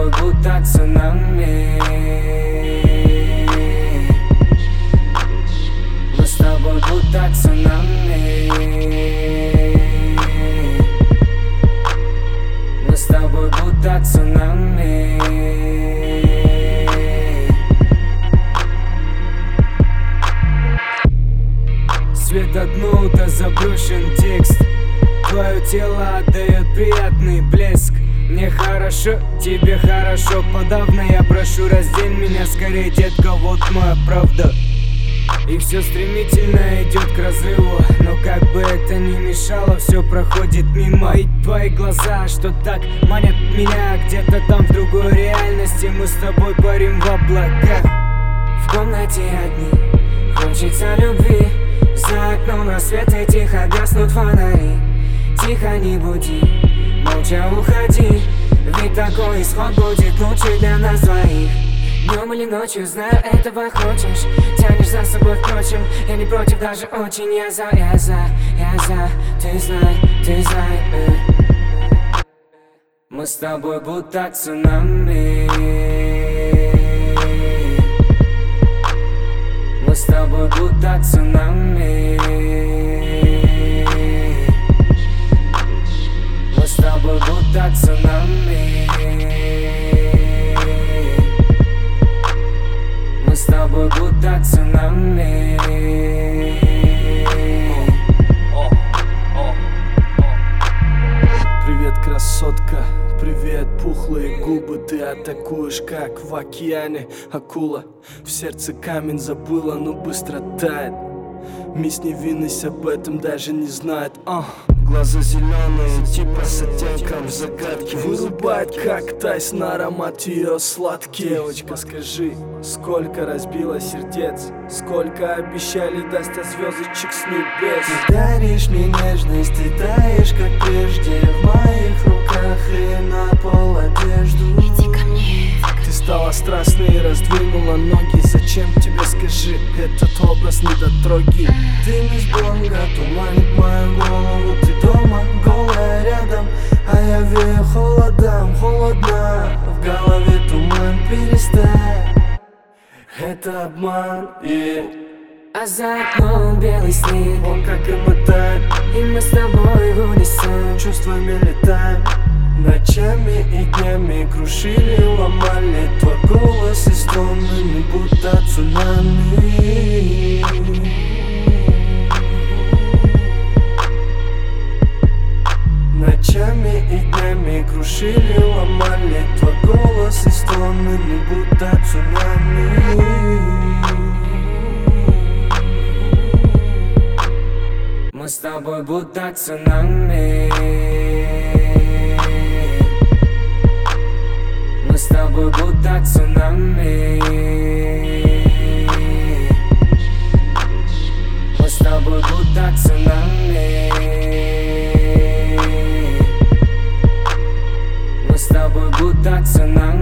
тобой будто цунами. Мы с тобой будто цунами. Мы с тобой будто цунами. Свет от ноута, заброшен текст. Твое тело отдает приятный блеск. Мне хорошо, тебе хорошо, подавно я прошу, раздень меня скорее, детка, вот моя правда. И все стремительно идет к разрыву, но как бы это ни мешало, все проходит мимо. И твои глаза, что так манят меня, где-то там в другой реальности мы с тобой парим в облаках. В комнате одни, хочется любви. За окном рассветы, тихо гаснут фонари. Тихо, не буди, молча уходи, ведь такой исход будет лучше для нас двоих. Днем или ночью, знаю, этого хочешь. Тянешь за собой, впрочем, я не против, даже очень. Я за, ты знай, Мы с тобой будто цунами. Мы с тобой будто цунами. Мы с тобой будто цунами. Мы с тобой будто цунами. Привет, красотка, привет, пухлые губы. Ты атакуешь, как в океане акула. В сердце камень забыла, но быстро тает. Мисс невинность об этом даже не знает. Глаза зеленые, типа с оттенком загадки. Вырубает, как Тайсон, аромат ее сладкий. Девочка, скажи, сколько разбила сердец, сколько обещали дать звездочек с небес. Ты даришь мне нежность, ты таешь, как прежде, в моих руках и на пол одежду. Иди ко мне. Ты стала страстной и раздвинула ноги. Зачем тебе, скажи, этот образ недотроги? Дым из бонга туманит мою голову. Ты дома, голая рядом, а я вею холодом. Холодно, в голове туман, перестань. Это обман, А за окном белый снег, Он как и мотает, и мы с тобой в унисон. чувствами летаем. Ночами и днями крушили, ломали твой голос и стоны, будто цунами. Ночами и днями крушили, ломали твой голос и стоны, будто цунами. Мы с тобой будто цунами. Мы с тобой будто цунами. Мы с тобой будто цунами. Мы с тобой будто цунами.